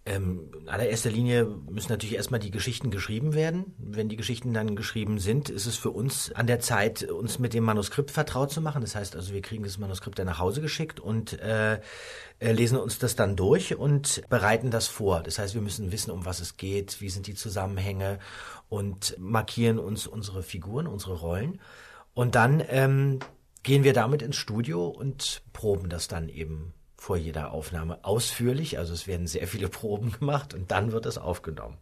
In allererster Linie müssen natürlich erstmal die Geschichten geschrieben werden. Wenn die Geschichten dann geschrieben sind, ist es für uns an der Zeit, uns mit dem Manuskript vertraut zu machen. Das heißt also, wir kriegen das Manuskript dann nach Hause geschickt und lesen uns das dann durch und bereiten das vor. Das heißt, wir müssen wissen, um was es geht, wie sind die Zusammenhänge und markieren uns unsere Figuren, unsere Rollen. Und dann gehen wir damit ins Studio und proben das dann eben vor jeder Aufnahme ausführlich. Also es werden sehr viele Proben gemacht und dann wird es aufgenommen.